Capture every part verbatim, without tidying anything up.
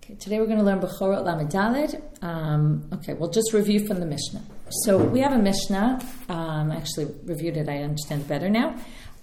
Okay, today we're going to learn Bechorot Lamed Daled. Um, okay, we'll just review from the Mishnah. So we have a Mishnah. Um, I actually reviewed it. I understand better now.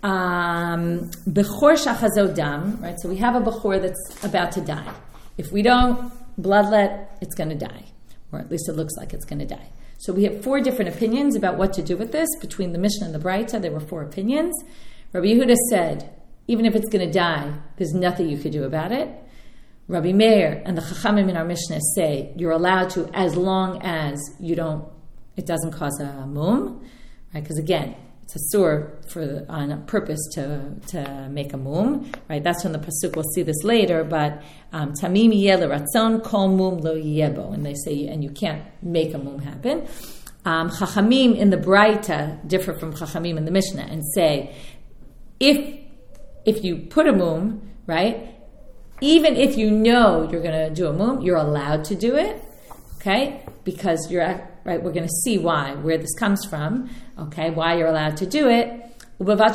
Um, Bechor Shachazo Dam, right? So we have a Bechor that's about to die. If we don't bloodlet, it's going to die. Or at least it looks like it's going to die. So we have four different opinions about what to do with this. Between the Mishnah and the Braita, there were four opinions. Rabbi Yehuda said, even if it's going to die, there's nothing you could do about it. Rabbi Meir and the Chachamim in our Mishnah say you're allowed to as long as you don't, it doesn't cause a mum, right? Because again, it's a sur for the, on a purpose to to make a mum, right? That's from the pasuk. We'll see this later, but tamim yeh l'ratzon kol mum lo yebo, and they say and you can't make a mum happen. Um, Chachamim in the Braita differ from Chachamim in the Mishnah and say if if you put a mum, right? Even if you know you're going to do a mum, you're allowed to do it, okay? Because you're right. We're going to see why, where this comes from, okay? Why you're allowed to do it. But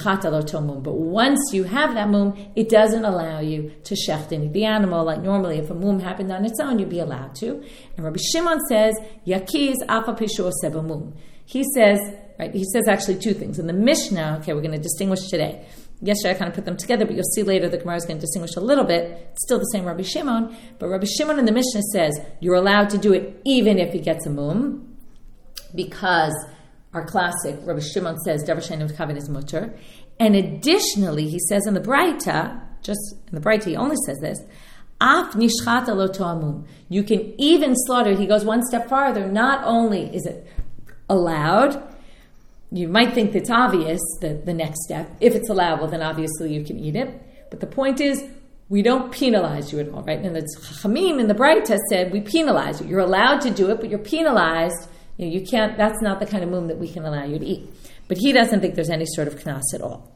once you have that mum, it doesn't allow you to shecht the animal. Like normally, if a mum happened on its own, you'd be allowed to. And Rabbi Shimon says, "Yakiz afa pishu oseh mum." He says, right? He says actually two things in the Mishnah. Okay, we're going to distinguish today. Yesterday I kind of put them together, but you'll see later the Gemara is going to distinguish a little bit. It's still the same Rabbi Shimon, but Rabbi Shimon in the Mishnah says you're allowed to do it even if he gets a mum, because our classic Rabbi Shimon says Davar she'eino kaven is mutter. And additionally, he says in the Braita, just in the Braita, he only says this, Af nishchata lo to'amum. You can even slaughter it. He goes one step farther. Not only is it allowed, you might think it's obvious, the, the next step. If it's allowable, then obviously you can eat it. But the point is, we don't penalize you at all, right? And the Chachamim in the Braita said, we penalize you. You're allowed to do it, but you're penalized. You know, you can't, that's not the kind of mum that we can allow you to eat. But he doesn't think there's any sort of knas at all.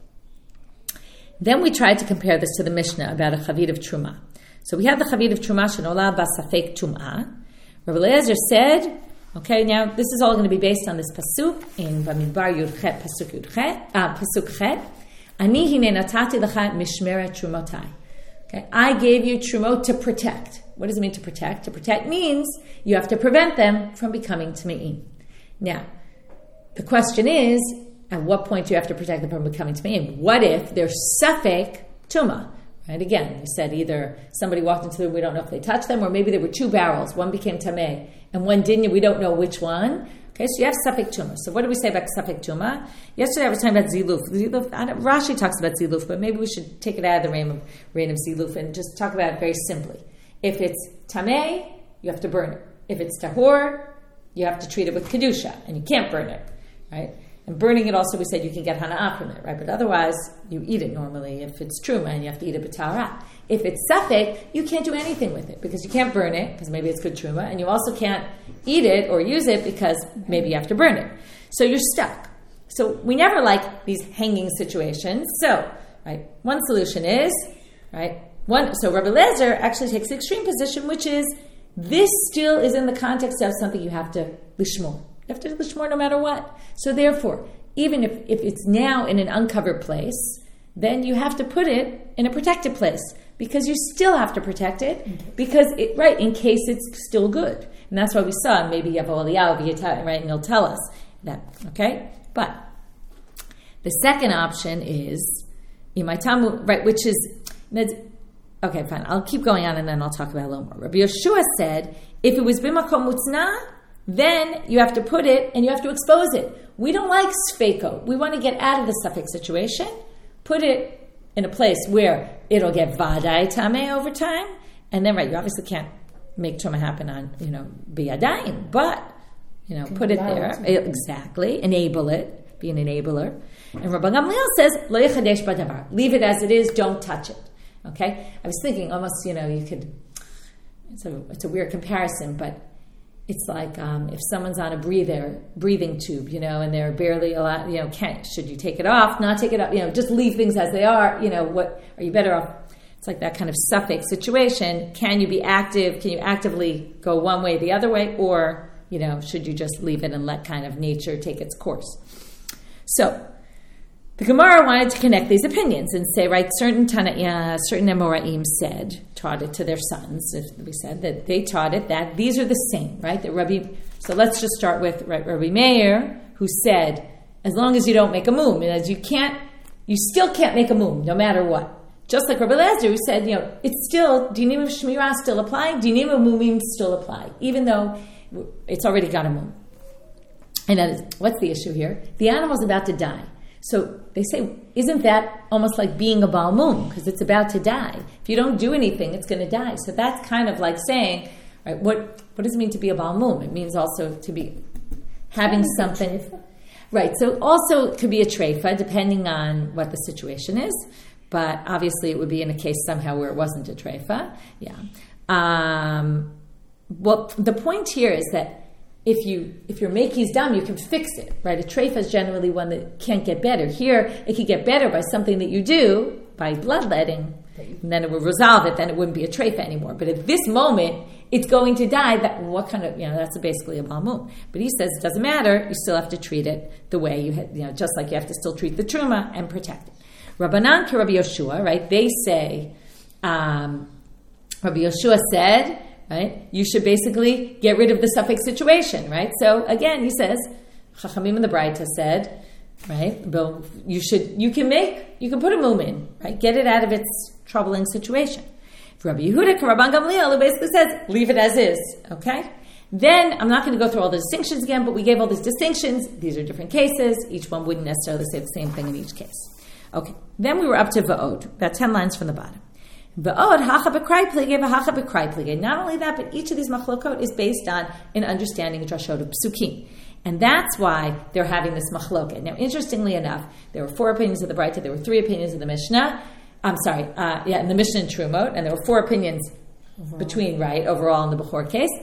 Then we tried to compare this to the Mishnah about a chavit of truma. So we had the chavit of truma, shenola basafek tum'ah. Rabbi Eliezer said, okay, now this is all going to be based on this pasuk in Bamidbar Yudchet, pasuk Yudchet, uh, pasuk Chet. Ani hine natati lecha mishmeret trumotai. Okay, I gave you trumot to protect. What does it mean to protect? To protect means you have to prevent them from becoming tme'im. Now, the question is, at what point do you have to protect them from becoming tme'im? What if they're safek tuma? Right? Again, you said either somebody walked into the room, we don't know if they touched them, or maybe there were two barrels. One became tameh, and one didn't. We don't know which one. Okay, so you have safek tuma. So what do we say about safek tuma? Yesterday I was talking about ziluf. Ziluf. I don't, Rashi talks about ziluf, but maybe we should take it out of the reign of, reign of ziluf and just talk about it very simply. If it's tameh, you have to burn it. If it's tahor, you have to treat it with kedusha, and you can't burn it, right? And burning it also, we said you can get hana'ah from it, right? But otherwise, you eat it normally if it's truma, and you have to eat it b'tahara. If it's safek, you can't do anything with it because you can't burn it because maybe it's good truma, and you also can't eat it or use it because maybe you have to burn it. So you're stuck. So we never like these hanging situations. So, right, one solution is, right, one. So Rabbi Eliezer actually takes the extreme position, which is this still is in the context of something you have to lishmor. You have to lishmor no matter what. So therefore, even if, if it's now in an uncovered place, then you have to put it in a protected place because you still have to protect it because, it, right, in case it's still good. And that's why we saw, maybe Yavo Eliyahu, right, and he'll tell us that, okay? But the second option is, Imaitamu, right, which is, okay, fine, I'll keep going on and then I'll talk about it a little more. Rabbi Yeshua said, if it was Bimakom Mutznah, then you have to put it and you have to expose it. We don't like sfeiko. We want to get out of the suffix situation. Put it in a place where it'll get vadai tameh over time. And then, right, you obviously can't make truma happen on, you know, biyadayim. But, you know, put it there. Exactly. Enable it. Be an enabler. And Rabbi Gamliel says, lo yechadesh badavar. Leave it as it is. Don't touch it. Okay? I was thinking almost, you know, you could, it's a, it's a weird comparison, but it's like um, if someone's on a breather, breathing tube, you know, and they're barely allowed, you know, can't, should you take it off, not take it off, you know, just leave things as they are, you know, what, are you better off? It's like that kind of suffix situation. Can you be active? Can you actively go one way, the other way? Or, you know, should you just leave it and let kind of nature take its course? So, The Gemara wanted to connect these opinions and say, right, certain Tanaya, certain Amoraim said, taught it to their sons, if we said that they taught it, that these are the same, right? That Rabbi, so let's just start with right, Rabbi Meir, who said, as long as you don't make a mum, and as you can't, you still can't make a mum, no matter what. Just like Rabbi Eliezer, who said, you know, it's still, dinim of shmirah still apply, dinim of mumim still apply, even though it's already got a mum. And that is, what's the issue here? The animal's about to die. So they say, isn't that almost like being a Baal Mum? Because it's about to die. If you don't do anything, it's going to die. So that's kind of like saying, right, what what does it mean to be a Baal Mum? It means also to be having something. Right, so also it could be a treifa, depending on what the situation is. But obviously it would be in a case somehow where it wasn't a treifa. Yeah. Um, well, the point here is that If you if your makis dam, you can fix it, right? A treifa is generally one that can't get better. Here, it could get better by something that you do, by bloodletting, and then it would resolve it, then it wouldn't be a treifa anymore. But at this moment, it's going to die. That what kind of, you know, that's basically a balmum. But he says it doesn't matter, you still have to treat it the way you had, you know, just like you have to still treat the truma and protect it. Rabbanan ki Rabbi Yoshua, right? They say, um, Rabbi Yoshua said, right? You should basically get rid of the suffix situation, right? So again, he says, Chachamim in the Braita said, right? You should, you can make, you can put a mum in, right? Get it out of its troubling situation. Rabbi Yehuda, Rabban Gamliel, who basically says, leave it as is, okay? Then, I'm not going to go through all the distinctions again, but we gave all these distinctions. These are different cases. Each one wouldn't necessarily say the same thing in each case. Okay. Then we were up to Va'od, about ten lines from the bottom. Va'od hacha b'krai plige v'hacha b'krai plige. Not only that, but each of these machlokot is based on an understanding of drashot of psukim. And that's why they're having this machloket. Now, interestingly enough, there were four opinions of the Braita, there were three opinions of the Mishnah. I'm sorry, uh, yeah, in the Mishnah and Trumot, and there were four opinions overall. between, right, overall in the Bechor case.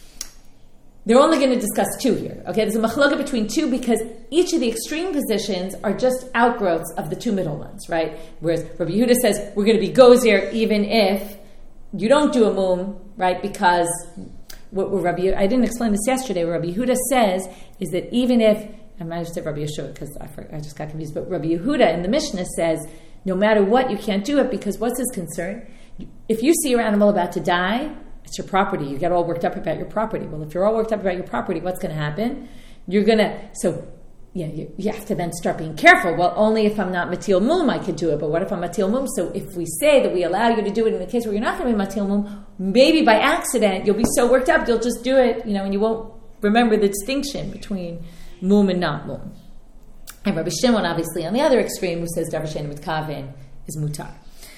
They're only going to discuss two here. Okay, there's a machloket between two because each of the extreme positions are just outgrowths of the two middle ones, right? Whereas Rabbi Yehuda says we're going to be gozer even if you don't do a mum, right? Because what Rabbi I didn't explain this yesterday. What Rabbi Yehuda says is that even if I might have said Rabbi Yeshua because I, I just got confused, but Rabbi Yehuda in the Mishnah says no matter what you can't do it because what's his concern? If you see your animal about to die, it's your property. You get all worked up about your property. Well, if you're all worked up about your property, what's going to happen? You're going to, so, yeah, you, you have to then start being careful. Well, only if I'm not matil mum, I could do it. But what if I'm matil mum? So if we say that we allow you to do it in the case where you're not going to be matil mum, maybe by accident, you'll be so worked up, you'll just do it, you know, and you won't remember the distinction between mum and not mum. And Rabbi Shimon, obviously, on the other extreme, who says davar she'ein mitkaven is mutar.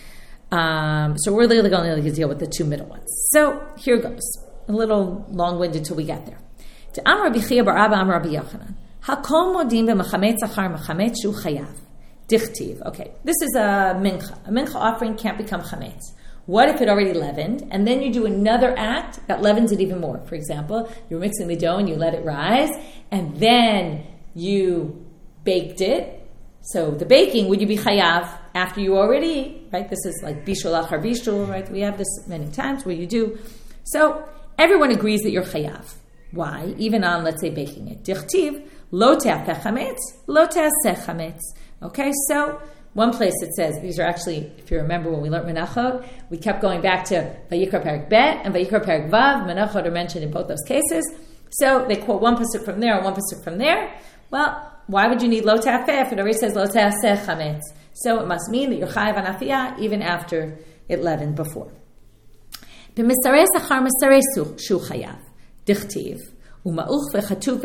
Um, so we're really going to deal with the two middle ones. So here goes. A little long-winded till we get there. To Am Rabbi Chia bar Abba Am Rabbi Yochanan. Hakol modim b'mechametz achar mechametz shu chayav. Dichtiv. Okay, this is a mincha. A mincha offering can't become chametz. What if it already leavened, and then you do another act that leavens it even more? For example, you're mixing the dough and you let it rise, and then you baked it. So the baking, would you be chayav after you already eat, right? This is like bishul achar bishul, right? We have this many times where you do. So everyone agrees that you're chayav. Why? Even on, let's say, baking it. Dichtiv, lo te'afeh chametz, lo te'aseh chametz. Okay, so one place it says, these are actually, if you remember when we learned Menachot, we kept going back to Vayikra Perek Bet and Vayikra Perek Vav. Menachot are mentioned in both those cases. So they quote one pasuk from there and one pasuk from there. Well, why would you need lo te'afeh if it already says lo te'aseh chametz? So it must mean that you're chayav on afiyah even after it leavened before. B'misarei sachar misarei shu chayav. Dichtiv. Uma'uch v'chatuk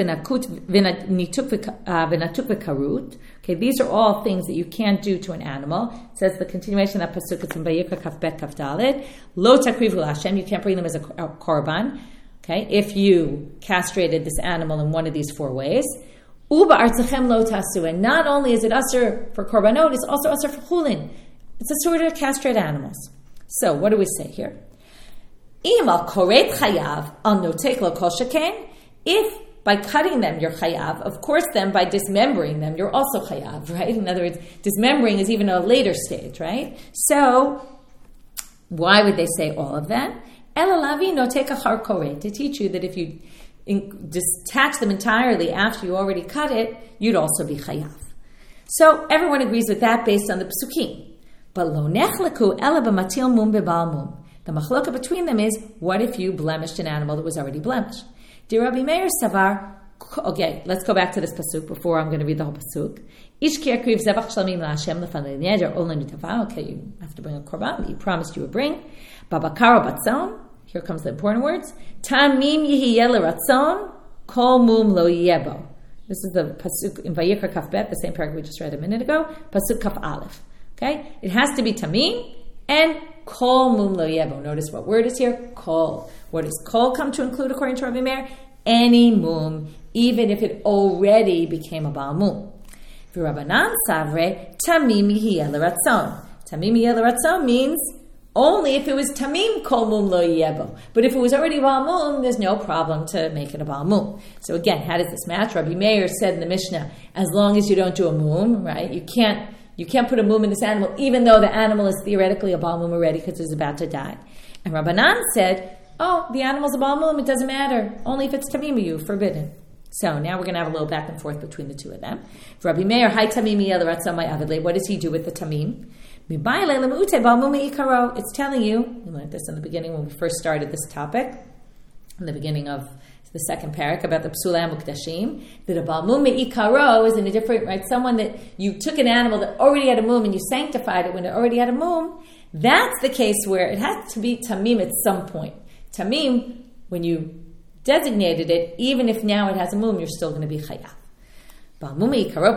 v'natuk v'karut. Okay, these are all things that you can't do to an animal. It says the continuation of that pasuk is in Vayikra Kaf Bet Kaf Dalet. Lo takrivu l'Hashem. You can't bring them as a korban. Okay, if you castrated this animal in one of these four ways. Uba artzachem lo tasu. And not only is it usher for korbanot, it's also usher for chulin. It's a sort of castrate animals. So what do we say here? Imal koret chayav al notek lo kol sheken. If by cutting them you're chayav, of course then by dismembering them you're also chayav, right? In other words, dismembering is even a later stage, right? So why would they say all of that? Elalavi notek achar koret, to teach you that if you in, detach them entirely after you already cut it, you'd also be chayav. So everyone agrees with that based on the psukim. But lo nechleku ela b'matil mum b'bal mum. The machloka between them is, what if you blemished an animal that was already blemished? Dear Rabbi Meir Savar, okay, let's go back to this pasuk before I'm going to read the whole pasuk. Ish kirkriv zevach shlamim la'Hashem lefan neder olan nitava. Okay, you have to bring a korban that you promised you would bring. Babakaro batzon. Here comes the important words. Tamim yihiyeh l'ratzon kol mum lo yebo. This is the pasuk in Vayikra Kaf Bet, the same paragraph we just read a minute ago. Pasuk Kaf Aleph. Okay, it has to be tamim and kol mum lo yebo. Notice what word is here? Kol. What does kol come to include according to Rabbi Meir? Any mum, even if it already became a baal mum. V'Rabbanan savre tamim yihiyeh l'ratzon. Tamim yihiyeh l'ratzon means only if it was tamim kol mum lo yebo. But if it was already baal mum, there's no problem to make it a baal mum. So again, how does this match? Rabbi Meir said in the Mishnah, as long as you don't do a mum, right? You can't you can't put a mum in this animal, even though the animal is theoretically a baal mum already because it's about to die. And Rabbanan said, oh, the animal's a baal mum, it doesn't matter. Only if it's tamim you, forbidden. So now we're going to have a little back and forth between the two of them. Rabbi Meir, hi tamim yihiyeh l'ratzon my avidle. What does he do with the tamim? It's telling you, we learned this in the beginning when we first started this topic, in the beginning of the second parak about the psulei mukdashim, that a baal mum me'ikaro is in a different, right? Someone that you took an animal that already had a mum and you sanctified it when it already had a mum. That's the case where it has to be tamim at some point. Tamim, when you designated it, even if now it has a mum, you're still going to be chayav. What do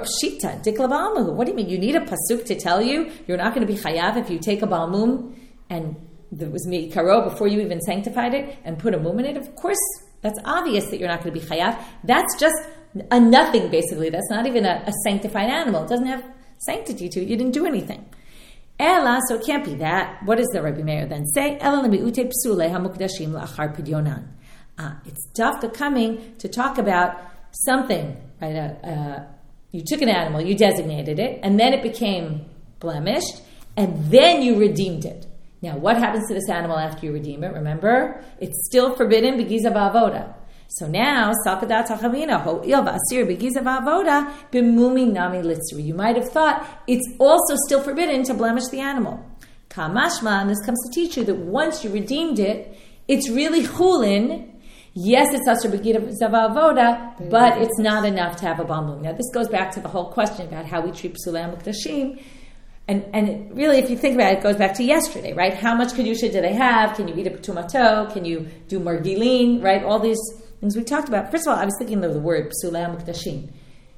you mean? You need a pasuk to tell you you're not going to be chayav if you take a baal mum and there was me'ikaro before you even sanctified it and put a mum in it? Of course, that's obvious that you're not going to be chayav. That's just a nothing, basically. That's not even a, a sanctified animal. It doesn't have sanctity to it. You didn't do anything. Ela, so it can't be that. What does the Rabbi Meir then say? Ela lemi'ute psulei hamukdashim la'achar pidyonan. Ah, it's dafka coming to talk about something, right? Uh, uh, you took an animal, you designated it, and then it became blemished, and then you redeemed it. Now, what happens to this animal after you redeem it? Remember, it's still forbidden begiza ba'avoda. So now, sakadat hachamina ho'il v'asir begiza ba'avoda b'mumi nami litzri. You might have thought it's also still forbidden to blemish the animal. Kamashma, and this comes to teach you that once you redeemed it, it's really chulin. Yes, it's asur begiza ba'avoda, but it's not enough to have a baal mum. Now, this goes back to the whole question about how we treat psulei mukdashim. And and it really, if you think about it, it goes back to yesterday, right? How much kedusha do they have? Can you eat a tumato? Can you do margilin? Right? All these things we talked about. First of all, I was thinking of the word psulei mukdashim.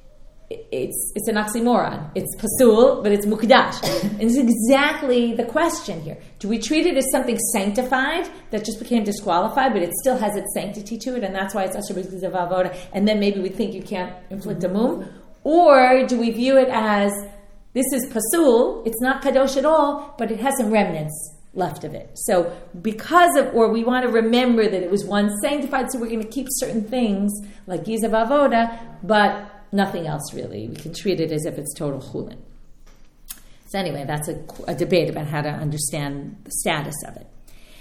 It's it's an oxymoron. It's pasul, but it's mukdash. And it's exactly the question here. Do we treat it as something sanctified that just became disqualified, but it still has its sanctity to it, and that's why it's asur b'giza ba'avoda, and then maybe we think you can't inflict a mum? Or do we view it as this is pasul, it's not kadosh at all, but it has some remnants left of it. So because of, or we want to remember that it was once sanctified, so we're going to keep certain things like giza ba'avoda, but nothing else really. We can treat it as if it's total chulin. So anyway, that's a, a debate about how to understand the status of it.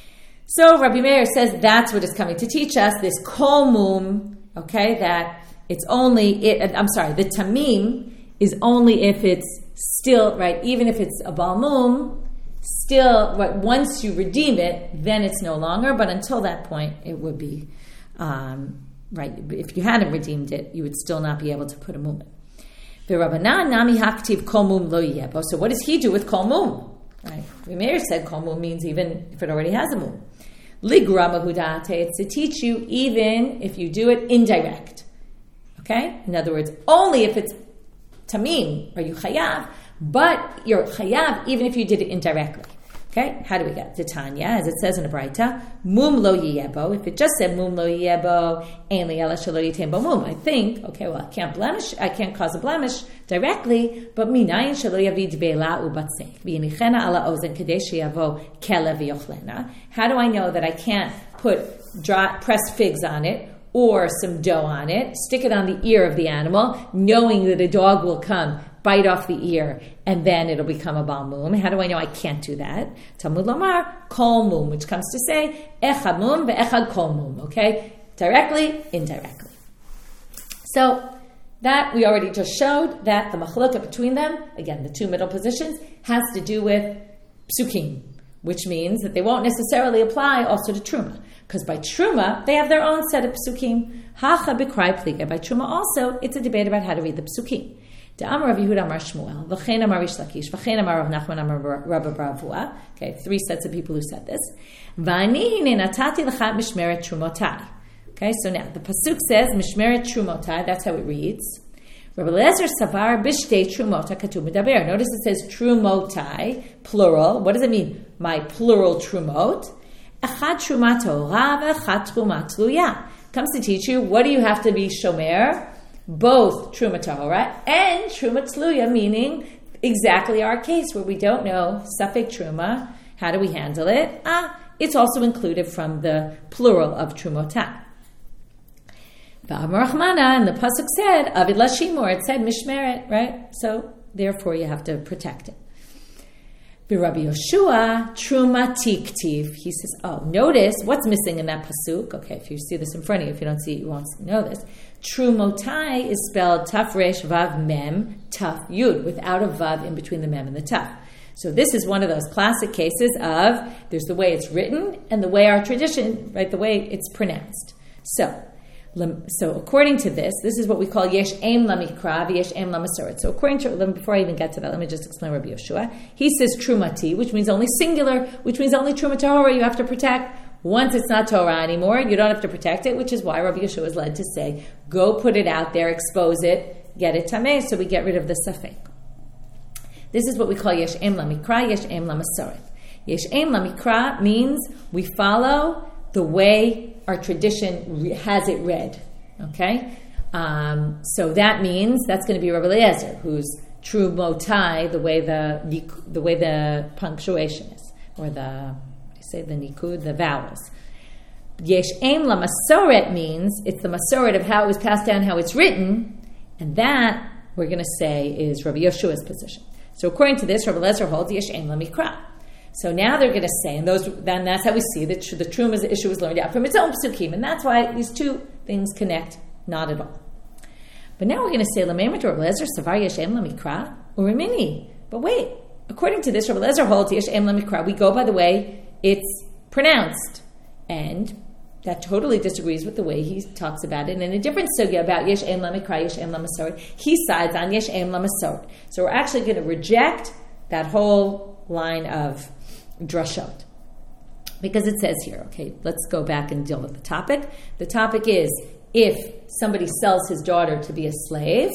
So Rabbi Meir says that's what it's coming to teach us, this kol mum, okay, that it's only, it, I'm sorry, the tamim is only if it's still, right, even if it's a baal mum, still, right, once you redeem it, then it's no longer, but until that point, it would be, um, right, if you hadn't redeemed it, you would still not be able to put a mum in. V'Rabbanan nami haktiv kol mum lo yebo. So what does he do with kol mum? Right, Meir said kol mum means even if it already has a mum. Ligra mahudate, it's to teach you even if you do it indirect. Okay? In other words, only if it's tamim are you chayav, but you're chayav even if you did it indirectly. Okay, how do we get the Tanya? As it says in the Braita, mum lo yebo. If it just said mum lo yebo, ein li ela shelo yitem bo mum, I think, okay, well, I can't blemish, I can't cause a blemish directly, but minayin shelo yavid beila ubatzek v'yinichena ala ozen kadei sheyavo kelev v'yochlena. How do I know that I can't put dry, pressed figs on it or some dough on it, stick it on the ear of the animal, knowing that a dog will come, bite off the ear, and then it'll become a baal mum? How do I know I can't do that? Talmud Lomar, kol mum, which comes to say, echad mum ve'echad kol mum, okay? Directly, indirectly. So, that we already just showed that the machlokah between them, again, the two middle positions, has to do with psukim, which means that they won't necessarily apply also to truma. Because by truma, they have their own set of psukim. Hacha b'krai pliga. By truma also, it's a debate about how to read the psukim. D'amar Rav Yehuda Amar Shmuel, v'chein Amar Rish Lakish, v'chein Amar Rav Nachman Amar Rabba bar Avua. Okay, three sets of people who said this. V'ani hine natati l'chat mishmeret trumotai. Okay, so now the pasuk says mishmeret trumotai. That's how it reads. Rabbi Eliezer savar bishtei trumota katuv medaber. Notice it says trumotai, plural. What does it mean? My plural trumot. Echad trumat torah v'echad trumat tluya. Comes to teach you, what do you have to be shomer? Both trumat torah and trumat tluya, meaning exactly our case where we don't know safek truma. How do we handle it? Ah, it's also included from the plural of trumotai. V'amar Rachmana, and the pasuk said avid lashimor. It said mishmeret, right? So therefore, you have to protect it. Rabbi Yoshua, truma tiktiv. He says, oh, notice what's missing in that pasuk. Okay, if you see this in front of you, if you don't see it, you won't know this. Trumotai is spelled taf resh vav mem taf yud, without a vav in between the mem and the taf. So this is one of those classic cases of there's the way it's written and the way our tradition, right, the way it's pronounced. So, So according to this, this is what we call yesh aim lamikra, yesh aim lamasoret. So according to, before I even get to that, let me just explain Rabbi Yoshua. He says trumati, which means only singular, which means only truma Torah you have to protect. Once it's not Torah anymore, you don't have to protect it, which is why Rabbi Yoshua is led to say, go put it out there, expose it, get it tameh, so we get rid of the safek. This is what we call yesh aim lamikra, yesh aim lamasoret. Yesh aim lamikra means we follow the way our tradition has it read, okay? Um, so that means that's going to be Rabbi Eliezer, who's true motai, the way the the way the punctuation is, or the I say the nikud, the vowels. Yesh aim la masoret means it's the masoret of how it was passed down, how it's written, and that we're going to say is Rabbi Yoshua's position. So according to this, Rabbi Eliezer holds yesh aim la mikra. So now they're going to say, and those then that's how we see that the Truma's issue was learned out from its own psukim, and that's why these two things connect not at all. But now we're going to say Lameimah Rabbi Eliezer Savar Yeshem Lamikra Urimini. But wait, according to this, Rabbi Eliezer holds Yeshem Lamikra. We go by the way it's pronounced, and that totally disagrees with the way he talks about it. And in a different sugya about Yeshem Lamikra, Yeshem Lamasoret, he sides on Yeshem Lamasoret. So we're actually going to reject that whole line of drashot. Because it says here, okay, let's go back and deal with the topic. The topic is, if somebody sells his daughter to be a slave,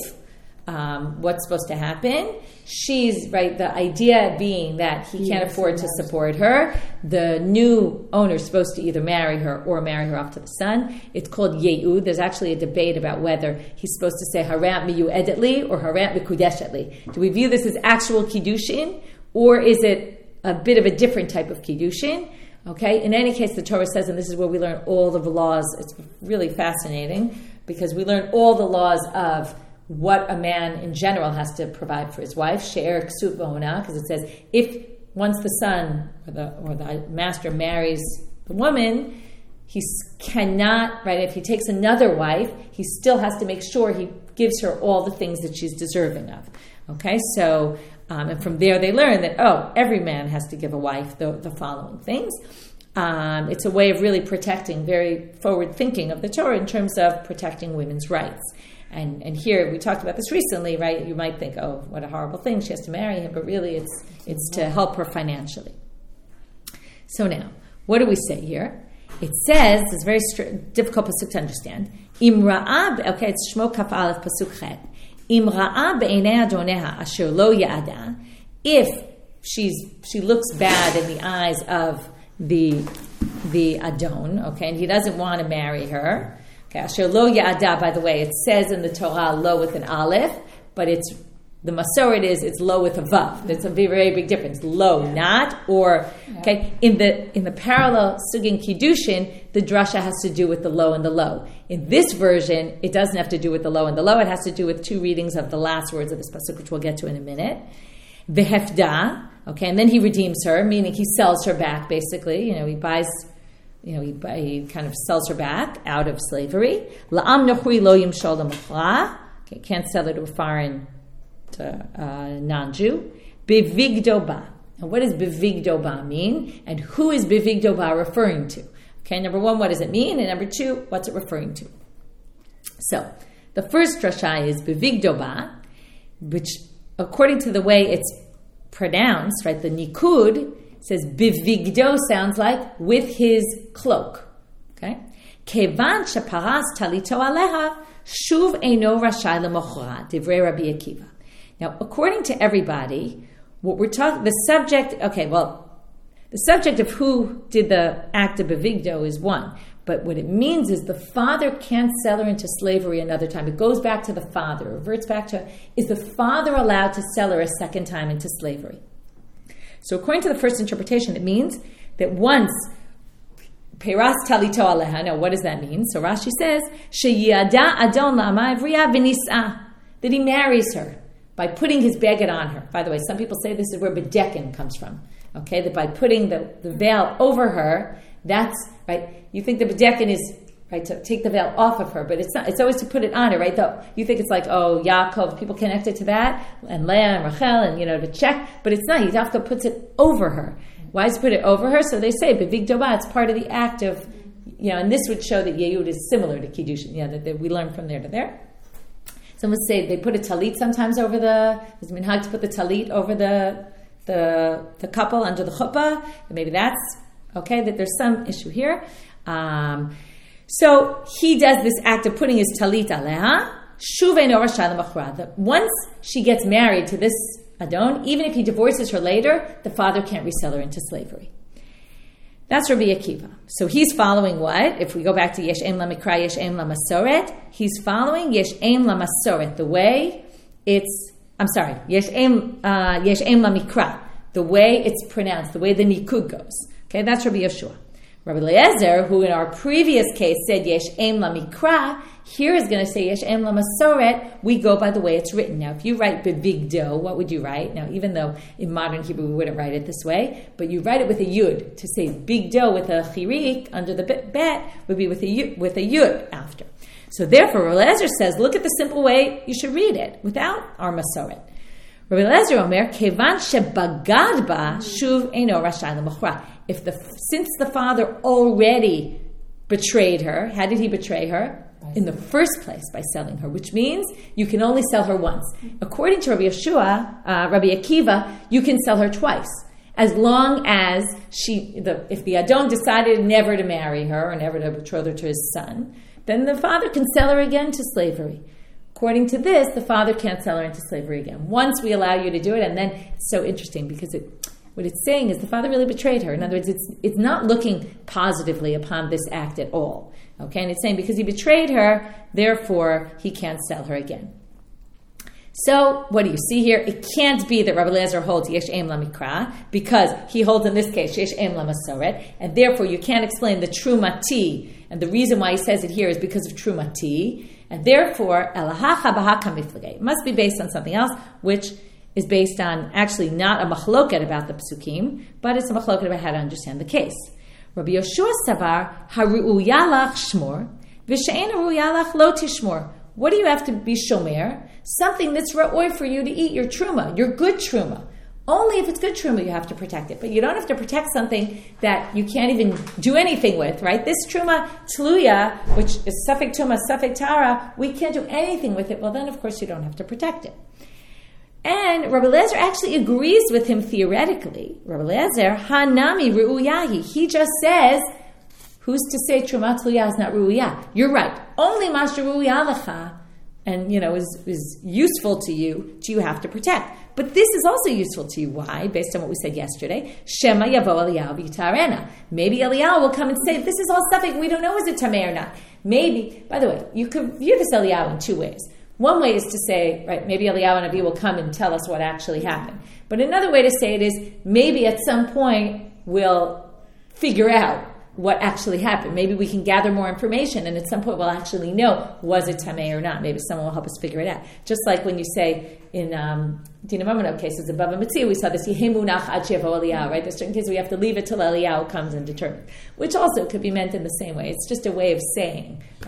um, what's supposed to happen? She's, right, the idea being that he can't yes, afford to support her. The new owner is supposed to either marry her or marry her off to the son. It's called ye'ud. There's actually a debate about whether he's supposed to say haram miyu'edetli or haram mikudeshetli. Do we view this as actual kiddushin, or is it a bit of a different type of kiddushin? Okay, in any case, the Torah says, and this is where we learn all of the laws. It's really fascinating because we learn all the laws of what a man in general has to provide for his wife. She'er ksut v'ona, because it says if once the son or the or the master marries the woman, he cannot, right? If he takes another wife, he still has to make sure he gives her all the things that she's deserving of. Okay, so. Um, and from there they learn that, oh, every man has to give a wife the, the following things. Um, it's a way of really protecting, very forward thinking of the Torah in terms of protecting women's rights. And and here, we talked about this recently, right? You might think, oh, what a horrible thing, she has to marry him, but really it's it's to help her financially. So now, what do we say here? It says, it's very stri- difficult pasuk to understand, Im ra'ab, okay, it's Shmo Kaf Aleph pasuk chet. Im ra'a be'enei adoneha asher lo ya'ada, if she's she looks bad in the eyes of the the adon, okay, and he doesn't want to marry her. Okay, asher lo ya'ada, by the way, it says in the Torah lo with an aleph, but it's the masoret is it's lo with a vav. There's a very, very big difference. Lo, yeah. not, or yeah. okay. In the in the parallel sugin kiddushin, the drasha has to do with the low and the low. In this version, it doesn't have to do with the low and the low. It has to do with two readings of the last words of this pasuk, which we'll get to in a minute. Vehefda, okay, and then he redeems her, meaning he sells her back. Basically, you know, he buys. You know, he, he kind of sells her back out of slavery. La'am nachui lo yimshol l'machla. Okay, can't sell her to a foreign, to a non-Jew. Bevigdo ba. Now, what does bevigdo ba mean? And who is bevigdo ba referring to? Okay, number one, what does it mean? And number two, what's it referring to? So, the first drasha is bevigdo ba, which, according to the way it's pronounced, right, the nikud says bevigdo sounds like with his cloak. Okay? Kevan sheparas talito aleha shuv eino rashai lemochra, divrei Rabbi Akiva. Now, according to everybody, what we're talking, the subject, okay, well, the subject of who did the act of bevigdo is one. But what it means is the father can't sell her into slavery another time. It goes back to the father, reverts back to, is the father allowed to sell her a second time into slavery? So according to the first interpretation, it means that once, Peras talito aleha, now what does that mean? So Rashi says, Sheyada adon la'ama ivriya v'nis'a, that he marries her by putting his beged on her. By the way, some people say this is where bedekin comes from. Okay, that by putting the, the veil over her, that's, right, you think the bedekin is, right, to take the veil off of her, but it's not, it's always to put it on her, right? Though you think it's like, oh, Yaakov, people connect it to that, and Leah and Rachel, and, you know, to check, but it's not. Yavka puts it over her. Why does he put it over her? So they say, bevigdo ba, it's part of the act of, you know, and this would show that Yehud is similar to Kiddushin, you know, that, that we learn from there to there. Some would say they put a talit sometimes over the, there's minhag to put the talit over the, the, the couple under the chuppah, and maybe that's, okay, that there's some issue here. Um, so he does this act of putting his talit aleha, shuvei no rashai lemochra, that once she gets married to this adon, even if he divorces her later, the father can't resell her into slavery. That's Rabbi Akiva. So he's following what? If we go back to Yesh Em La Mikra, Yesh Em La Masoret, he's following Yesh Em La Masoret, the way it's, I'm sorry, Yesh Em, uh, Yesh Em La Mikra, the way it's pronounced, the way the nikud goes. Okay, that's Rabbi Yeshua. Rabbi Eliezer, who in our previous case said Yesh Em La Mikra, here is going to say Yesh Em La Masoret. We go by the way it's written. Now, if you write bevigdo, what would you write? Now, even though in modern Hebrew we wouldn't write it this way, but you write it with a yud. To say bigdo with a chirik under the bet would be with a yud, with a yud after. So therefore, Rabbi Eliezer says, look at the simple way you should read it without our Masoret. Rabbi Eliezer Omer, Kevan shebagad ba shuv eino rashai lemochra. If the since the father already betrayed her, how did he betray her? In the first place, by selling her, which means you can only sell her once. According to Rabbi Yeshua, uh, Rabbi Akiva, you can sell her twice, as long as she, the, if the Adon decided never to marry her or never to betroth her to his son, then the father can sell her again to slavery. According to this, the father can't sell her into slavery again. Once we allow you to do it, and then it's so interesting because it, what it's saying is the father really betrayed her. In other words, it's it's not looking positively upon this act at all. Okay, and it's saying because he betrayed her, therefore he can't sell her again. So, what do you see here? It can't be that Rabbi Eliezer holds Yesh Em La Mikra, because he holds in this case Yesh Em La Masoret, and therefore you can't explain the Trumati, and the reason why he says it here is because of Trumati, and therefore Elahacha Bahaka Miflageh. It must be based on something else, which is based on actually not a machloket about the psukim, but it's a machloket about how to understand the case. Rabbi Yoshua Savar, Haru'uyalach Shmor, V'she'en Haru'uyalach Lo Tishmor. What do you have to be shomer? Something that's ra'oi for you to eat, your truma, your good truma. Only if it's good truma you have to protect it. But you don't have to protect something that you can't even do anything with, right? This truma tluya, which is suffik tuma, suffik tara, we can't do anything with it. Well, then, of course, you don't have to protect it. And Rabbi Eliezer actually agrees with him theoretically. Rabbi Eliezer, hanami ru'uyahi. He just says, who's to say truma tluya is not ru'uyah? You're right. Only masha ru'uyah lecha, and you know, is, is useful to you, do you have to protect. But this is also useful to you. Why? Based on what we said yesterday. Shema yavo Eliyahu v'yitarena. Maybe Eliyahu will come and say, this is all stuff we don't know is it tameh or not. Maybe, by the way, you could view this Eliyahu in two ways. One way is to say, right, maybe Eliyahu Navi will come and tell us what actually happened. But another way to say it is, maybe at some point we'll figure out what actually happened. Maybe we can gather more information, and at some point we'll actually know, was it tameh or not. Maybe someone will help us figure it out. Just like when you say in um, Dina Mamonov cases, in Bava Metzia, we saw this, Yehemunach ad shevo Eliyahu, right? There's certain cases we have to leave it till Eliyahu comes and determines, which also could be meant in the same way. It's just a way of saying, a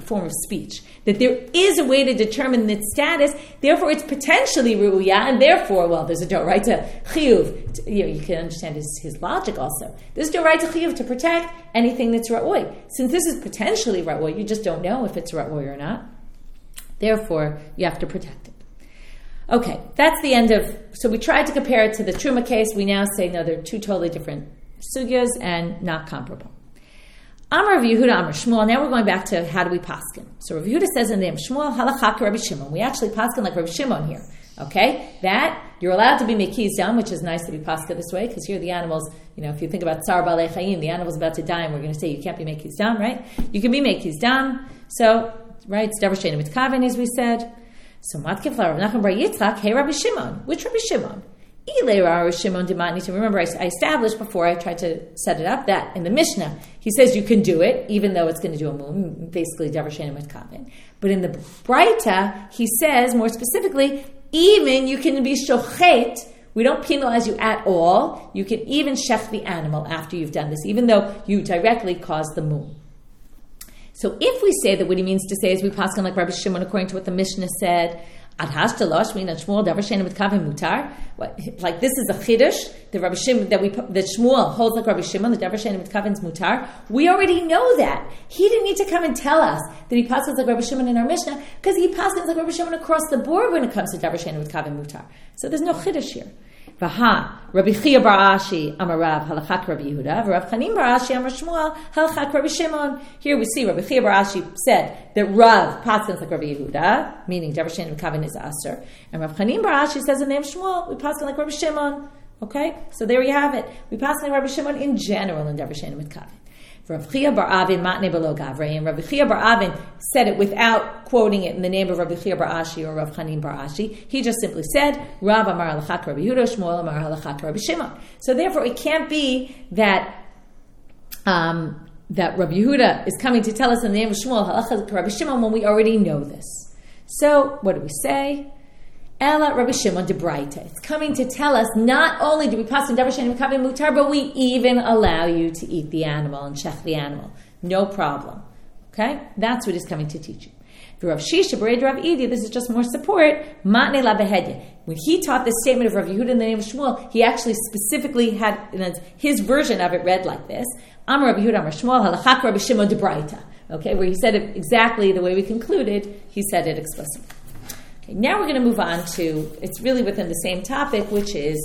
form of speech. That there is a way to determine its status, therefore it's potentially ru'uya, and therefore, well, there's a doraita chiyuv. You know, you can understand his, his logic also. There's a doraita chiyuv to protect anything that's ra'oi. Since this is potentially ra'oi, you just don't know if it's ra'oi or not. Therefore, you have to protect it. Okay, that's the end of, so we tried to compare it to the Truma case. We now say, no, they're two totally different sugyas and not comparable. Amar Rav Yehuda, Amar Shmuel. Now we're going back to how do we paskin. So Rav Yehuda says in the name Shmuel, halachak Rabbi Shimon. We actually paskin like Rabbi Shimon here. Okay, that you're allowed to be mekiz dam, which is nice to be paskin this way, because here the animals, you know, if you think about tsar balei chayim, the animal's about to die, and we're going to say you can't be mekiz dam, right? You can be mekiz dam. So, right, it's davar she'eino mitkaven, as we said. So matkif la Rav Nachman bar Yitzchak, hey Rabbi Shimon. Which Rabbi Shimon? Remember, I established before I tried to set it up that in the Mishnah, he says you can do it, even though it's going to do a moon, basically davar she'eino mitkaven. But in the Braita, he says more specifically, even you can be shochet. We don't penalize you at all. You can even shech the animal after you've done this, even though you directly caused the moon. So if we say that what he means to say is we paskin like Rabbi Shimon according to what the Mishnah said, like this is a chiddush that Rabbi Shimon, that we that Shmuel holds like Rabbi Shimon, the davar she'eino mitkaven is mutar. We already know that. He didn't need to come and tell us that he passes like Rabbi Shimon in our Mishnah, because he passes like Rabbi Shimon across the board when it comes to davar she'eino mitkaven mutar. So there's no chiddush here. Vaha, Rabbi Chia bar Ashi, Amar Rav, halachak Rabbi Yehuda, Rav Chanim bar Ashi, Amar Shmuel, halachak Rabbi Shimon. Here we see Rabbi Chia bar Ashi said that Rav passes like Rabbi Yehuda, meaning davar she'eino mitkaven is aser, and Rav Chanim bar Ashi says in the name Shmuel, we pass like Rabbi Shimon. Okay, so there you have it. We pass like Rabbi Shimon in general in davar she'eino mitkaven. Rav Chia bar Avin matne below gavrei, and Rabbi Chia bar Avin said it without quoting it in the name of Rabbi Chia bar Ashi or Rav Chanim bar Ashi. He just simply said, Rav amar halachak Rabbi Yehuda, Shmuel amar halachak Rabbi Shimon. So therefore, it can't be that um, that Rabbi Yehuda is coming to tell us in the name of Shmuel halachak Rabbi Shimon when we already know this. So what do we say? Ela Rabbi Shimon de Braita. It's coming to tell us not only do we pass in davar she'eino mitkaven mutar, but we even allow you to eat the animal and shech the animal. No problem. Okay? That's what he's coming to teach you. For Rav Shisha Bered Rav Idi, this is just more support. Matne la behedya. When he taught this statement of Rav Yehuda in the name of Shmuel, he actually specifically had, his version of it read like this. Amar Rabbi Yehuda Amar Shmuel halachak Rabbi Shimon de Braita. Okay, where he said it exactly the way we concluded, he said it explicitly. Okay, now we're going to move on to, it's really within the same topic, which is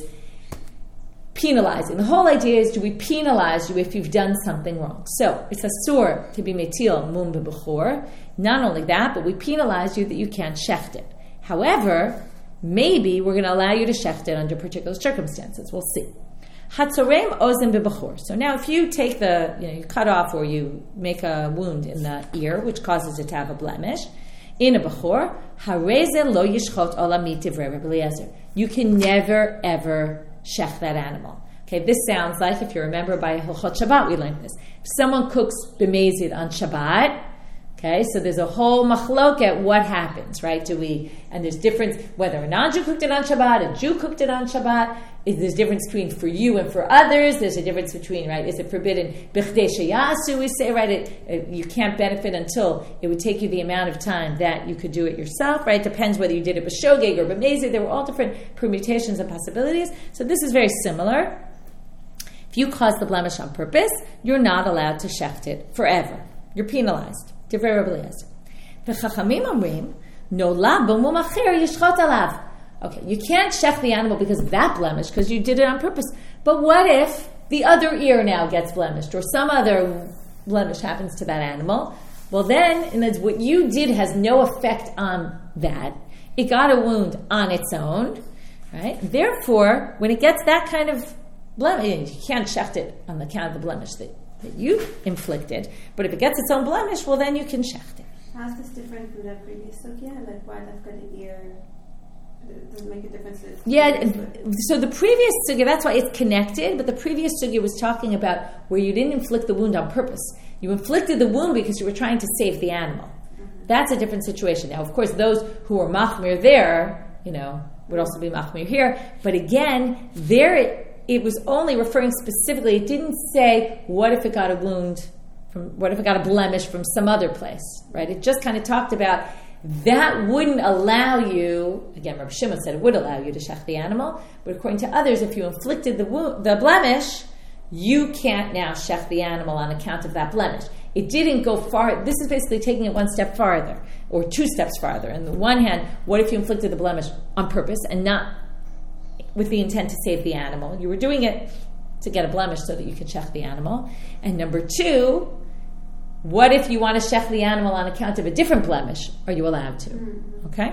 penalizing. The whole idea is, do we penalize you if you've done something wrong? So, it's asur to be metil mum b'bechor. Not only that, but we penalize you that you can't shecht it. However, maybe we're going to allow you to shecht it under particular circumstances. We'll see. Hatzorem ozim b'bechor. So now if you take the, you know, you cut off or you make a wound in the ear, which causes it to have a blemish, in a bechor, hareze lo yishchot olamit divrei Rabbi Eliezer. You can never, ever shech that animal. Okay, this sounds like, if you remember by Hilchot Shabbat, we learned this. If someone cooks b'mezid on Shabbat, okay, so there's a whole machloket, what happens, right? Do we, and there's difference, whether a non-Jew cooked it on Shabbat, a Jew cooked it on Shabbat, is there's difference between for you and for others, there's a difference between, right, is it forbidden, b'chdei sheyasu, we say, right, it, it, you can't benefit until it would take you the amount of time that you could do it yourself, right? It depends whether you did it b'shogeg or b'mezid, there were all different permutations and possibilities, so this is very similar. If you cause the blemish on purpose, you're not allowed to shecht it forever. You're penalized. Divrei Rabbi Eliezer. V'chachamim omrim, nolad b'mum acher yishchot alav. Okay, you can't shech the animal because of that blemish, because you did it on purpose. But what if the other ear now gets blemished, or some other blemish happens to that animal? Well then, and that's what you did has no effect on that. It got a wound on its own, right? Therefore, when it gets that kind of blemish, you can't shecht it on the account of the blemish that, that you inflicted. But if it gets its own blemish, well then you can shecht it. How is this different from the previous sugya? Like why I've got an ear? Does it make a difference? Yeah, so the previous sugya, that's why it's connected, but the previous sugya was talking about where you didn't inflict the wound on purpose. You inflicted the wound because you were trying to save the animal. Mm-hmm. That's a different situation. Now, of course, those who were machmir there, you know, would also be machmir here. But again, there it, it was only referring specifically, it didn't say, what if it got a wound from what if it got a blemish from some other place, right? It just kind of talked about that wouldn't allow you, again, Rabbi Shimon said it would allow you to shech the animal, but according to others, if you inflicted the wo- the blemish, you can't now shech the animal on account of that blemish. It didn't go far. This is basically taking it one step farther, or two steps farther. On the one hand, what if you inflicted the blemish on purpose and not with the intent to save the animal? You were doing it to get a blemish so that you could shech the animal. And number two, what if you want to shech the animal on account of a different blemish? Are you allowed to? Okay?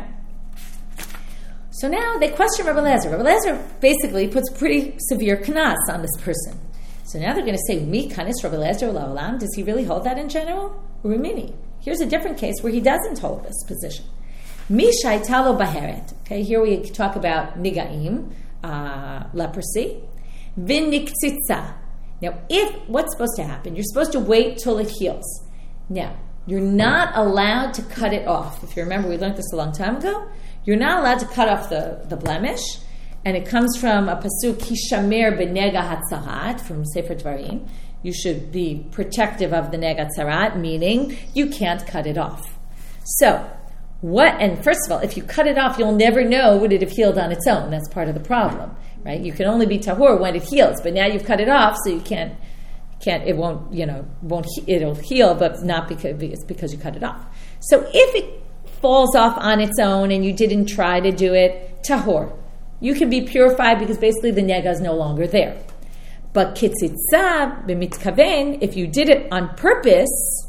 So now they question Rabbi Eliezer. Rabbi Eliezer basically puts pretty severe kanas on this person. So now they're going to say, Mi kanis Rabbi Eliezer la'olam. Does he really hold that in general? Rumini. Here's a different case where he doesn't hold this position. Mi shaitalo baheret. Okay, here we talk about nigaim, uh, leprosy. Vin niktzitza. Now, if what's supposed to happen, you're supposed to wait till it heals. Now, you're not allowed to cut it off. If you remember, we learned this a long time ago. You're not allowed to cut off the, the blemish. And it comes from a pasuk, Kishamer b'nega hatzarat, from Sefer Dvarim. You should be protective of the nega hatzarat, meaning you can't cut it off. So, what, and first of all, if you cut it off, you'll never know would it have healed on its own. That's part of the problem. Right? You can only be tahor when it heals, but now you've cut it off, so you can't, can't. It won't, you know, won't. It'll heal, but not because it's because you cut it off. So if it falls off on its own and you didn't try to do it, tahor, you can be purified because basically the nega is no longer there. But kitzitza b'mitkaven, if you did it on purpose,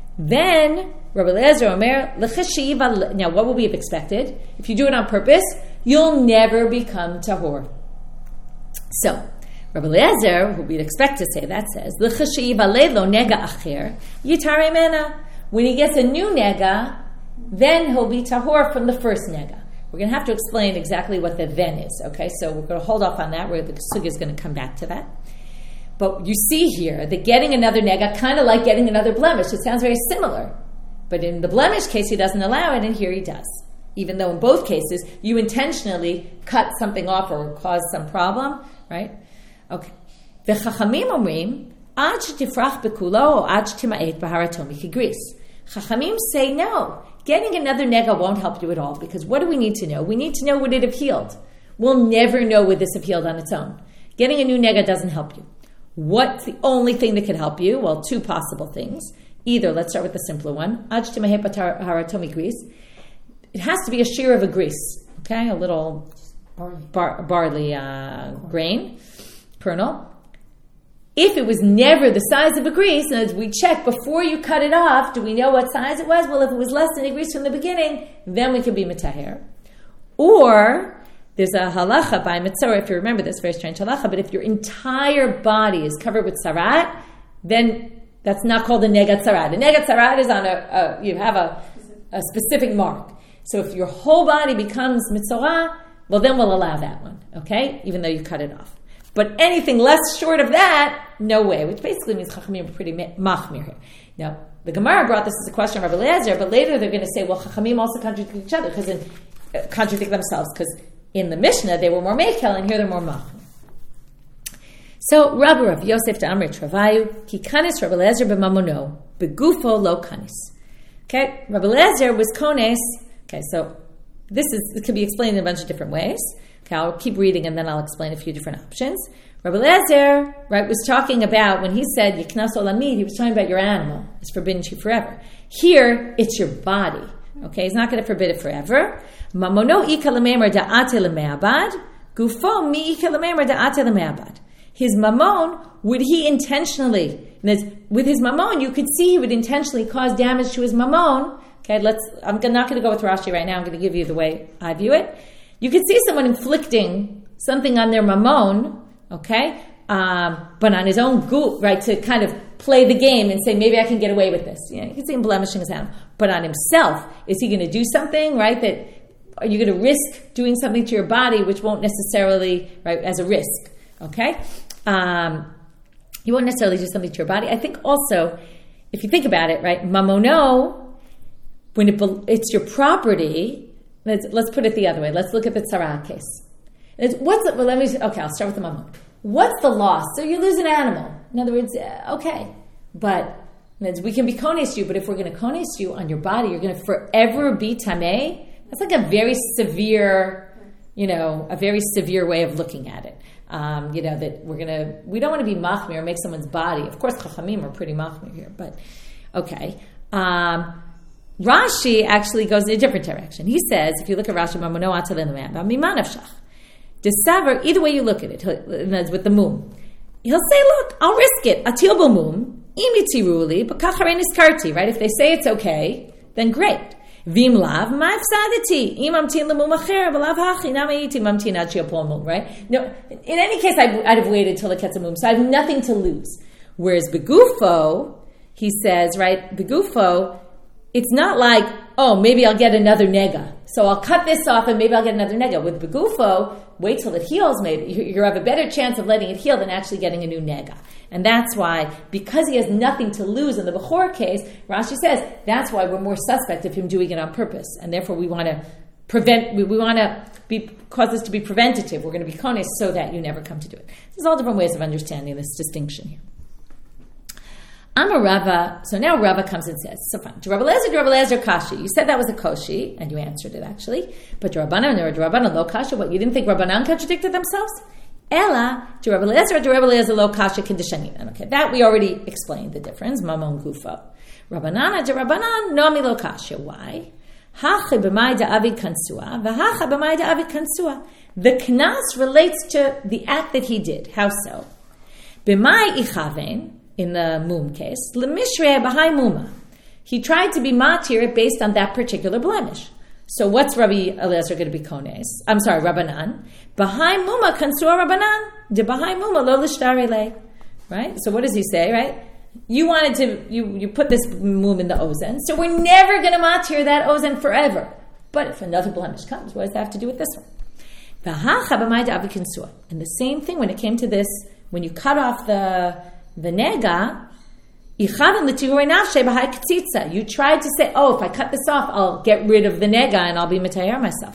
then Rabbi Eliezer Omer l'chashiva. Now, what would we have expected? If you do it on purpose, you'll never become tahor. So, Rabbi Eliezer, who we'd expect to say that, says, L'chashiva le'lo nega acher yitare mena. When he gets a new nega, then he'll be tahor from the first nega. We're going to have to explain exactly what the then is, okay? So we're going to hold off on that, where the sugya is going to come back to that. But you see here that getting another nega, kind of like getting another blemish. It sounds very similar. But in the blemish case, he doesn't allow it, and here he does. Even though in both cases, you intentionally cut something off or cause some problem, right? Okay. The Chachamim omrim, ad shetifrach bekulo or ad shetimaet b'harato mikigris. Chachamim say no. Getting another nega won't help you at all, because what do we need to know? We need to know would it have healed. We'll never know would this have healed on its own. Getting a new nega doesn't help you. What's the only thing that could help you? Well, two possible things. Either, let's start with the simpler one, ad shetimaet b'harato mikigris. It has to be a shear of a grease, okay? A little bar, barley uh, grain, kernel. If it was never the size of a grease, and as we check before you cut it off, do we know what size it was? Well, if it was less than a grease from the beginning, then we could be metaher. Or, there's a halacha by Mitzvah, if you remember this, very strange halacha, but if your entire body is covered with sarat, then that's not called a negat sarat. A negat sarat is on a, a you have a, a specific mark. So if your whole body becomes mitzorah, well, then we'll allow that one, okay? Even though you cut it off. But anything less short of that, no way, which basically means Chachamim are pretty machmir here. Now, the Gemara brought this as a question of Rabbi Eliezer, but later they're going to say, well, Chachamim also contradict each other, because in, uh, contradict themselves, because in the Mishnah they were more mekel, and here they're more machmir. So, Rabbi Rav Yosef to Amrit Travayu, ki kanis Rabbi Eliezer b'mamono, begufo lo kanis. Okay, Rabbi Eliezer was kones. Okay, so this is it can be explained in a bunch of different ways. Okay, I'll keep reading and then I'll explain a few different options. Rabbi Eliezer, right, was talking about when he said Yiknas olamid, he was talking about your animal. It's forbidden to you forever. Here, it's your body. Okay, he's not going to forbid it forever. Mamono ika lememer da'ate lemeabad, gufo mi ika lememer da'ate lemeabad. His mamon, would he intentionally, with his mamon, you could see he would intentionally cause damage to his mamon. Okay, let's. I'm not going to go with Rashi right now. I'm going to give you the way I view it. You could see someone inflicting something on their mamon, okay, um, but on his own goop, right, to kind of play the game and say, maybe I can get away with this. You know, you can see him blemishing his animal. But on himself, is he going to do something, right, that are you going to risk doing something to your body which won't necessarily, right, as a risk, okay? Um, you won't necessarily do something to your body. I think also, if you think about it, right, mamono, when it, it's your property, let's, let's put it the other way. Let's look at the tzara case. It's, what's the, well, let me, okay, I'll start with the mamon. What's the loss? So you lose an animal. In other words, uh, okay, but And we can be kones you, but if we're going to kones you on your body, you're going to forever be tameh. That's like a very severe, you know, a very severe way of looking at it. Um, you know, that we're going to, we don't want to be machmir or make someone's body. Of course, chachamim are pretty machmir here, but okay. Um, Rashi actually goes in a different direction. He says, if you look at Rashi, Desaver, either way you look at it, with the mum, he'll say, look, I'll risk it. Atil b'mum, imitiruli, but kacharein iskarti, right? If they say it's okay, then great. Vim lav, ma'afsadati, imamtin l'mum acher, v'lav hachi, namayiti mamtin ad shiapol mum, right? No, in any case, I'd, I'd have waited till it gets a mum, so I have nothing to lose. Whereas begufo, he says, right, begufo, it's not like, oh, maybe I'll get another nega. So I'll cut this off and maybe I'll get another nega. With begufo, wait till it heals. Maybe you, you have a better chance of letting it heal than actually getting a new nega. And that's why, because he has nothing to lose in the Bechor case, Rashi says, that's why we're more suspect of him doing it on purpose. And therefore we want to prevent, we, we want to be, cause this to be preventative. We're going to be kones so that you never come to do it. There's all different ways of understanding this distinction here. I'm a Rava, so now Rava comes and says, so fine, Rabbi Lezer, Rabbi Lezer, Kashi. You said that was a Koshi, and you answered it actually. But Rabbanan or Rabbanan lo Kashi, what, you didn't think Rabbanan contradicted themselves? Ella, Rabbi Lezer, Rabbi Lezer lo Kashi Kindishanin. Okay, that we already explained the difference, Mamon Gufo. Rabbanan, Rabbanan, Nomi lo Kashi. Why? Hacha b'mai da'avid kansua, v'hacha b'mai da'avid kansua. The knas relates to the act that he did. How so? B'mai ichaven, in the mum case, l'mishre b'hai muma. He tried to be matir based on that particular blemish. So what's Rabbi Eliezer going to be kones? I'm sorry, Rabbanan. B'hai muma kansua Rabbanan. De b'hai muma lo l'shtarele. Right? So what does he say, right? You wanted to, you, you put this mum in the ozen, so we're never going to matir that ozen forever. But if another blemish comes, what does that have to do with this one? V'hacha b'mai da'avid kansua. And the same thing when it came to this, when you cut off the The nega, you tried to say, oh, if I cut this off, I'll get rid of the nega and I'll be metayer myself.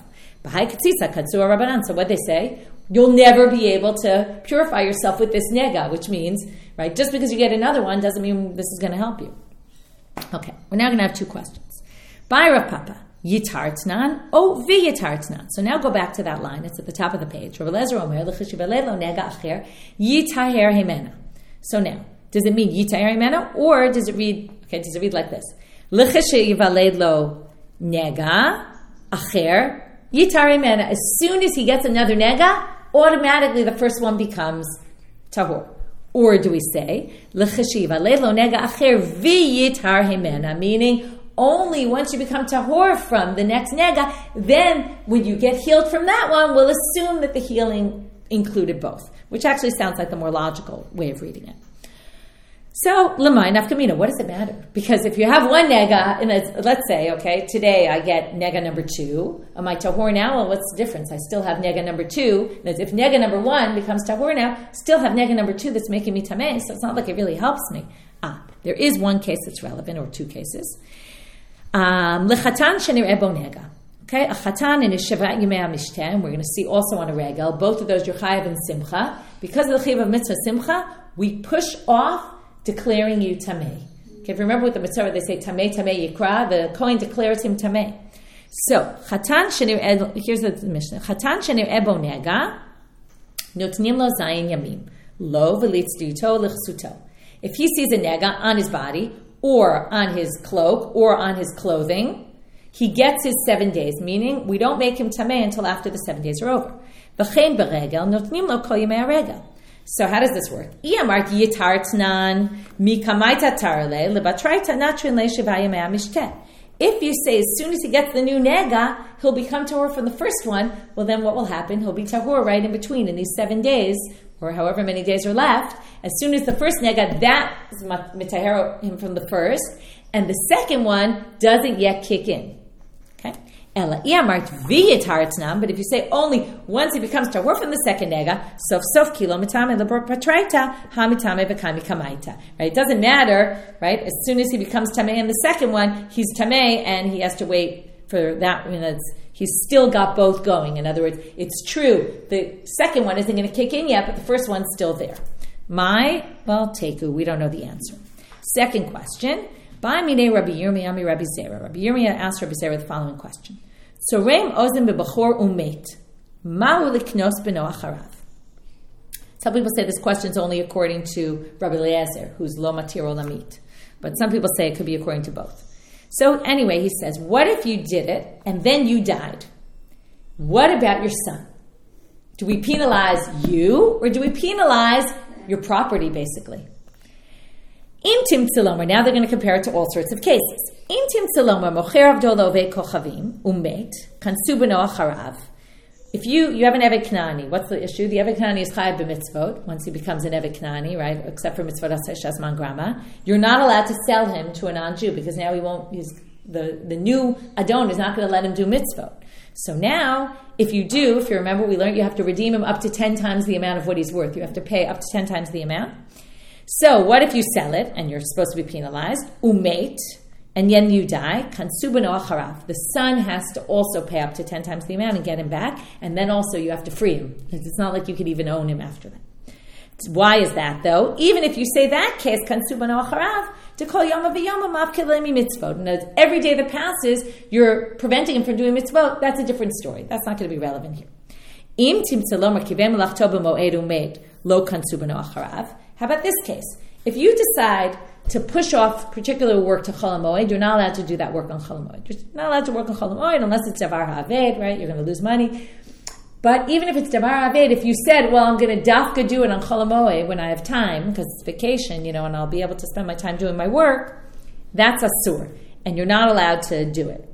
So what they say, you'll never be able to purify yourself with this nega, which means, right, just because you get another one doesn't mean this is going to help you. Okay, we're now going to have two questions. By Rav Papa, yitartnan, oh, v'yitartnan. So now go back to that line. It's at the top of the page. Rav Eliezer omer, l'cheshivalei lo nega acher, yitaher hemena. So now, does it mean yitaher hemena, or does it read? Okay, does it read like this? L'cheshivalei lo nega acher, yitaher hemena. As soon as he gets another nega, automatically the first one becomes tahor. Or do we say l'cheshivalei lo nega acher v'yitar hemena, meaning only once you become tahor from the next nega, then when you get healed from that one, we'll assume that the healing included both, which actually sounds like the more logical way of reading it. So, l'may nafkamina, what does it matter? Because if you have one nega, and let's say, okay, today I get nega number two, am I tahor now? Well, what's the difference? I still have nega number two. And if nega number one becomes tahor now, still have nega number two that's making me tameh, so it's not like it really helps me. Ah, there is one case that's relevant, or two cases. Um, L'chatan shenir ebo nega. Okay, a chatan and a shavat yimei hamishten. We're going to see also on a regel. Both of those, you're chayav and simcha. Because of the chayav of mitzvah simcha, we push off declaring you tamei. Okay, if you remember with the mitzvah, they say tamei tamei yikra. The kohen declares him tamei. So chatan shenir ebo. Here's the Mishnah. Chatan shenir ebo nega. Notnim lo zayin yamim. Lo v'litzduto l'chsuto. If he sees a nega on his body, or on his cloak, or on his clothing, he gets his seven days, meaning we don't make him tameh until after the seven days are over. V'chein beregel notnim lo kol yemei haregel. So how does this work? Iyamart yitartnan mikamaita tarle lebatraita natrin le'sheva yemei hamishtet. If you say as soon as he gets the new nega, he'll become tahor from the first one, well then what will happen? He'll be tahor right in between in these seven days, or however many days are left. As soon as the first nega, that is mitaher him from the first, and the second one doesn't yet kick in. Okay? Ela iamart v'yitartnam, but if you say only once he becomes tahor from the second nega, sof sof kilo mitame lepatraita ha mitame v'kami kamaita. Right? It doesn't matter, right? As soon as he becomes tamei in the second one, he's tamei, and he has to wait for that. You know, it's, he's still got both going. In other words, it's true. The second one isn't going to kick in yet, but the first one's still there. My, well, teku, we don't know the answer. Second question. By Minei Rabbi Yirmiyah, Rabbi Zera. Rabbi Yirmiyah asked Rabbi Zera the following question. Sorem ozim bebachor umet. Ma'u liknos beno acharav. Some people say this question is only according to Rabbi Eliezer, who's lo matir olamit. But some people say it could be according to both. So anyway, he says, what if you did it and then you died? What about your son? Do we penalize you or do we penalize your property, basically? Imtim tzilomer. Now they're going to compare it to all sorts of cases. Imtim tzilomer mocher avdolo ve kochavim umet kansu beno acharav. If you, you have an Eved Knani, what's the issue? The Eved Knani is chayav b'mitzvot, once he becomes an Eved Knani, right? Except for mitzvot aseh shazman grama. You're not allowed to sell him to a non-Jew because now he won't, he's, the, the new Adon is not going to let him do mitzvot. So now, if you do, if you remember, we learned you have to redeem him up to ten times the amount of what he's worth. You have to pay up to ten times the amount. So what if you sell it, and you're supposed to be penalized, umate, and then you die, kansu beno acharav. The son has to also pay up to ten times the amount and get him back, and then also you have to free him. It's not like you could even own him after that. Why is that, though? Even if you say that case, kansu beno acharav, to call yama v'yama mavkelemi mitzvot. And as every day that passes, you're preventing him from doing mitzvot. That's a different story. That's not going to be relevant here. Im timtzalom kivem lachto b'moed umed lo kansu beno acharav. How about this case? If you decide to push off particular work to Chol HaMoed, you're not allowed to do that work on Chol HaMoed. You're not allowed to work on Chol HaMoed unless it's Davar HaAved, right? You're going to lose money. But even if it's Davar HaAved, if you said, well, I'm going to dafka do it on Chol HaMoed when I have time, because it's vacation, you know, and I'll be able to spend my time doing my work, that's asur. And you're not allowed to do it.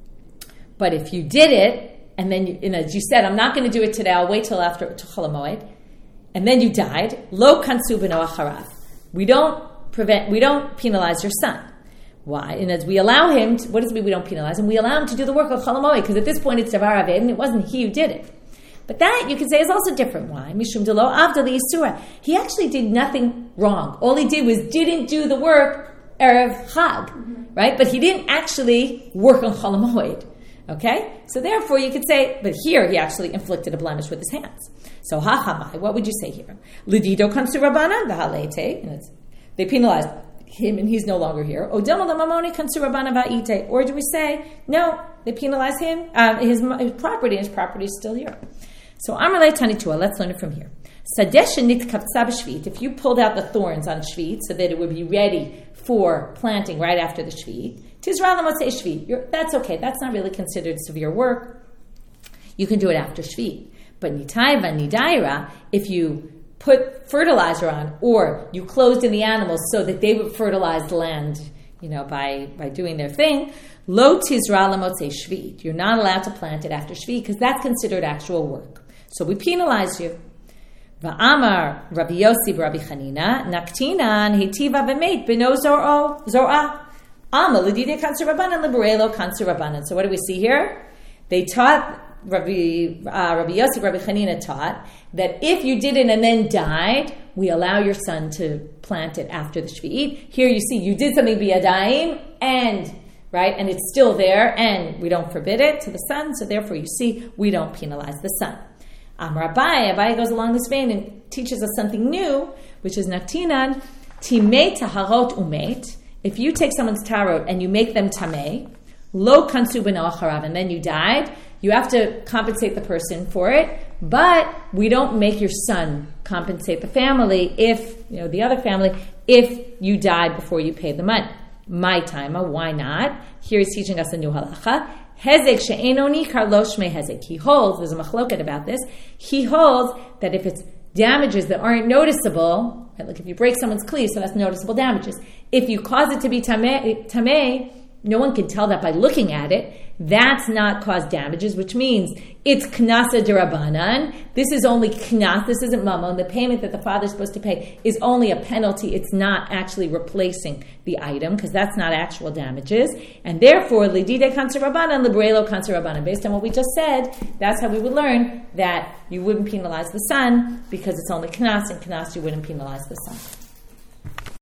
But if you did it, and then, you, and as you said, I'm not going to do it today, I'll wait till after to Chol HaMoed, and then you died, lo kansu b'no acharav. We don't prevent, we don't penalize your son. Why? And as we allow him, to, what does it mean we don't penalize him? We allow him to do the work of Chol HaMoed, because at this point it's Davar Aved, and it wasn't he who did it. But that, you could say, is also different. Why? Mishum delo avda liyisura. He actually did nothing wrong. All he did was didn't do the work Erev Chag, mm-hmm. right? But he didn't actually work on Chol HaMoed. Okay? So therefore you could say, but here he actually inflicted a blemish with his hands. So ha ha my, what would you say here? Lidido kansu rabbanan v'halete. They penalized him and he's no longer here. Odemo lamamoni kansu rabbanan v'ite. Or do we say, no, they penalize him, uh, his, his property, and his property is still here. So Amalei Tanitua, let's learn it from here. Sadesh nit kaptza b'shvit. If you pulled out the thorns on shvit so that it would be ready for planting right after the shvit, tizra l'motzei shvit. That's okay. That's not really considered severe work. You can do it after shvit. But nitaiva nidaira, if you put fertilizer on, or you closed in the animals so that they would fertilize the land, you know, by, by doing their thing, lo tizra l'motzei shvit. You're not allowed to plant it after shvit because that's considered actual work. So we penalize you. Va'amar Rabbi Yossi Rabbi Chanina naktinan hetiva b'meit b'no zorah ama l'didei kansu rabbanan l'berelo kansu rabbanan. So what do we see here? They taught Rabbi uh, Rabbi Yossi Rabbi Chanina taught that if you did it and then died, we allow your son to plant it after the shvi'it. Here you see you did something biyadayim and right, and it's still there, and we don't forbid it to the son. So therefore, you see, we don't penalize the son. Amar Abaye, Abaye goes along this vein and teaches us something new, which is naktinan timei taharot umet. If you take someone's tarot and you make them tamei, lo kansu b'no acharav, and then you died, you have to compensate the person for it, but we don't make your son compensate the family if, you know, the other family, if you died before you paid the money. My timer, why not? Here he's teaching us a new halacha. Hezek she'enoni karlo shmei hezek. He holds, there's a machloket about this, he holds that if it's damages that aren't noticeable, right, like if you break someone's kli, so that's noticeable damages. If you cause it to be tameh, tameh, no one can tell that by looking at it. That's not caused damages, which means it's knasa derabanan. This is only knas, this isn't mammon. The payment that the father's supposed to pay is only a penalty. It's not actually replacing the item, because that's not actual damages. And therefore, lidide kanser rabanan, librelo kanser rabanan. Based on what we just said, that's how we would learn that you wouldn't penalize the son, because it's only knas, and knas you wouldn't penalize the son.